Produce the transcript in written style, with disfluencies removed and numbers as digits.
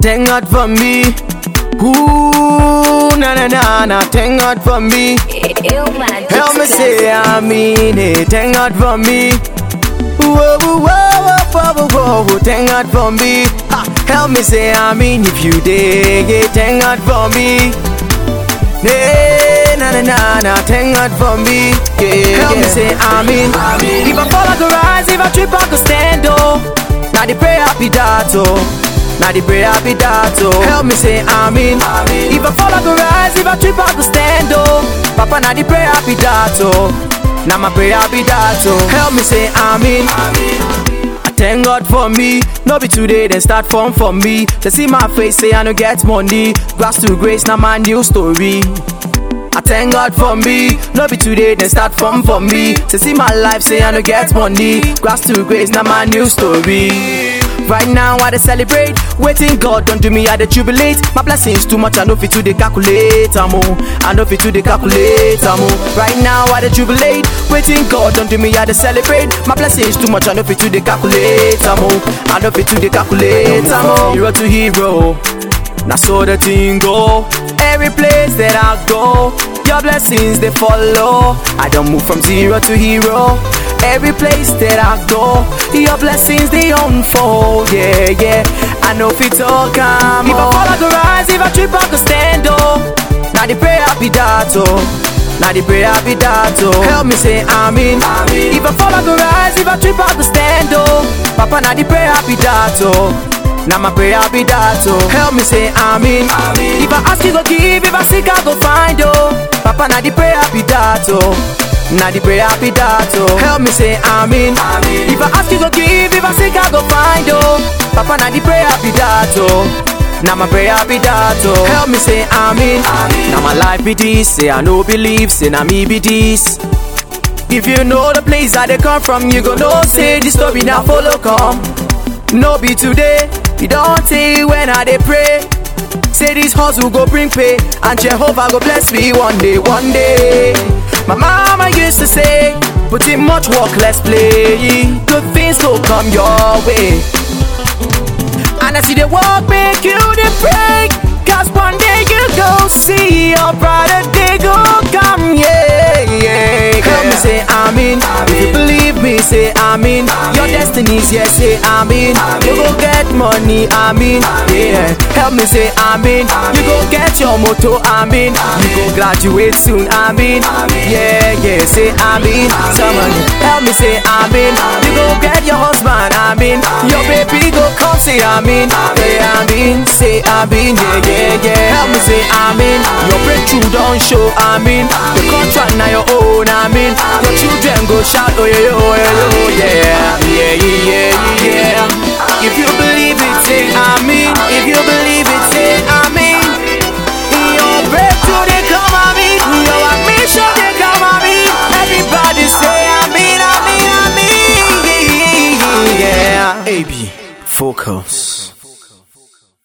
thank God for me. Ooh, na na na na, thank God for me. Help me say I mean it, thank God for me. Whoa, whoa, whoa, whoa, whoa, whoa, whoa, thank God for me. Help me say I mean if you dig it, thank God for me. Hey, na na na na, thank God for me. Yeah, help me say I mean. If I fall I go rise, if I trip I go stand oh. Now the prayer be that oh. Now the prayer be that oh. Help me say amen. If I fall I go rise, if I trip I go stand oh. Papa now the prayer be that oh. Now my prayer be that oh. Help me say amen. I thank God for me. No be today then start form for me. They see my face say I no get money. Grass to grace now my new story. I thank God for me. No be today then start form for me. They see my life say I no get money. Grass to grace now my new story. Right now I dey celebrate. Waiting God don't do me I dey jubilate. My blessings too much I know fit to dey calculate amo. I know fit to dey calculate amo. Right now I dey jubilate. Waiting God don't do me I dey celebrate. My blessings too much I know fit to dey calculate amo. I know fit to dey calculate amo. Hero to hero, now so the thing go. Every place that I go, your blessings they follow. I don't move from zero to hero. Every place that I go, your blessings they unfold. Yeah, yeah. I know fit all come. If I fall I go rise, if I trip I go stand oh. Now the prayer be that oh. Now the prayer be that oh. Help me say amen. If I fall I go rise, if I trip I go stand oh. Papa now the prayer be that oh. Now my prayer be that oh. Help me say amen. If I ask you go give, if I seek I go find oh. Papa now the prayer be that oh. Now the prayer be that oh. Help me say amen. If I ask you go give, if I seek I go find oh. Papa now the prayer be that oh. Now my prayer be that oh. Help me say amen. Now my life be this, say I no believe, say now me be this. If you know the place that they come from, you go know say this story now follow come. No be today, you don't say when I dey pray. Say this hustle go bring pay, and Jehovah go bless me one day, one day. My mama used to say, put in much work, let's play. Good things will come your way. And I see the work make you the break. Cause one day you go see your brother, they go come, yeah, yeah. Help me say amen. If you believe me, say amen. Your destiny's yes, say amen. You go get money, amen. Yeah, help me say amen. You go get your motor, amen. You go graduate soon, amen. Yeah, yeah, say amen. Someone help me say amen. You go get your husband, amen. Your baby go come, say amen. Say amen, say amen, yeah, yeah, yeah. Help me say amen. Your breakthrough don't show, amen. The contract now your own, amen. Your children go shout, oh yeah, oh yeah, oh yeah, yeah, yeah, yeah. If you believe it, say amen. If you believe it, say amen. Your breakthrough they come at me. Your admission they come at me. Everybody say amen, amen, amen. Yeah. AB, focus.